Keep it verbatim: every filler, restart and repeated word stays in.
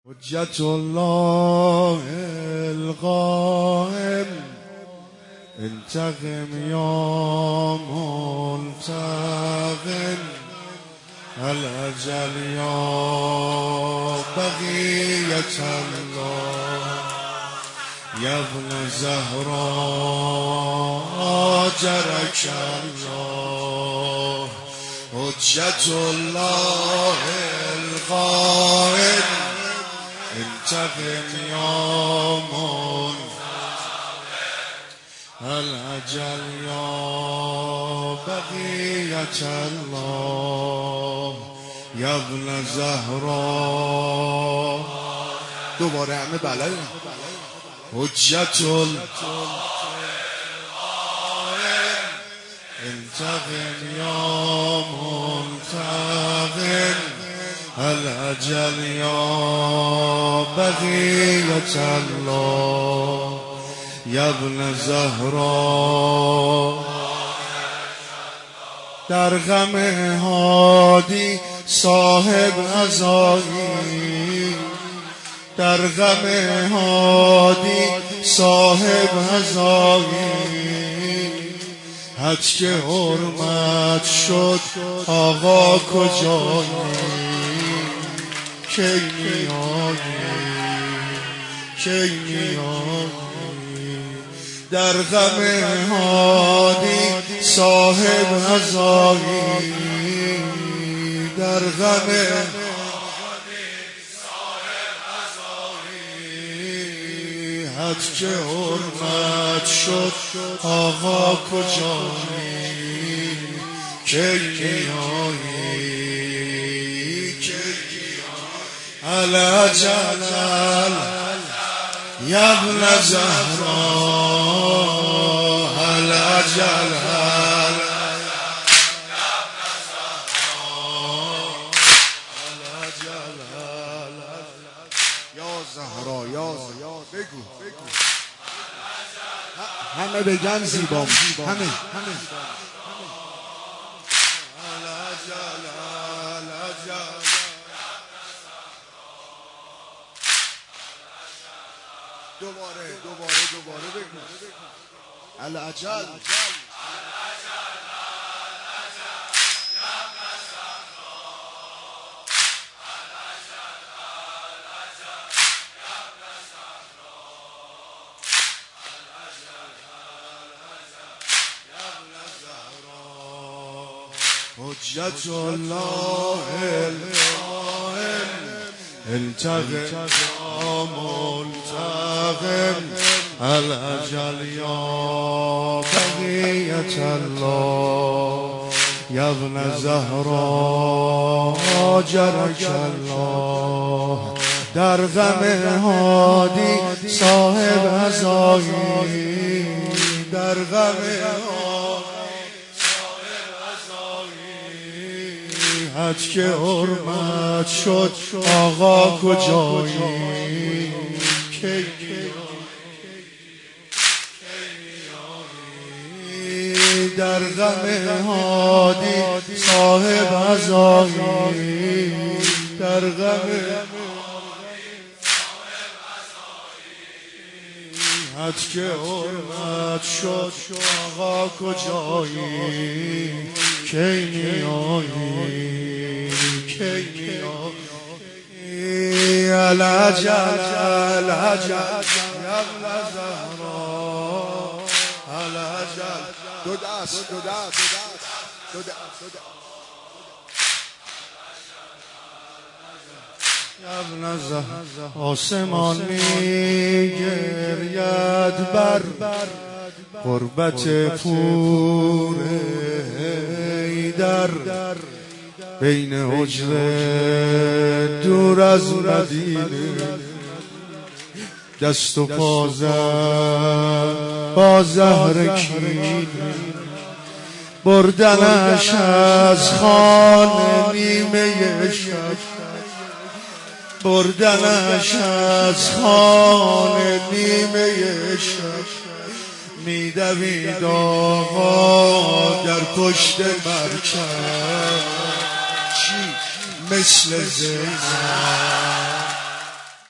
حجت الله القائم انتقم یا منتقم الاجل یا بقیت الله یا ابن زهرا آجرک الله حجت الله القائم انتقم یا منتقم الاجل یا بقیت الله یا ابن زهرا. دوباره همه بلد حجت القائم انتقم یا منتقم الاجل یا بقیت الله یا ابن زهرا. در غم هادی صاحب عزایی، در غم هادی صاحب عزایی، حج که حرمت شد آقا کجایی، کی میایی کی میایی. در غم هادی صاحب عزایی، در غم حج که حرمت شد آقا کجایی، کی میایی کی میایی. الاجل یا ابن زهرا الاجل زهرا یا بگو همه بگن زیبا همه همه دوباره دوباره دوباره بگو الاجل حجت الله القائم انتقم یا منتقم الاجل یا بقیت الله یا ابن زهرا آجرک الله. در غم هادی صاحب عزایی، در غم حج که حرمت شد آقا کجایی، کی میایی. در غم هادی صاحب عزایی، در غم حج که حرمت شد آقا کجایی، کی میایی کی میایی. الاجل الاجل یا ابن زهرا الاجل. دو دست دو دست دو دست یا ابن زهرا. آسمان میگرید بر غربت پور حیدر، بین حجره دور از مدینه، دست و پا زد با زهر کینه، بردنش از خانه نیمه شب، بردنش از خانه نیمه شب، میدوید آقا در پشت مرکب، چی مثل زینب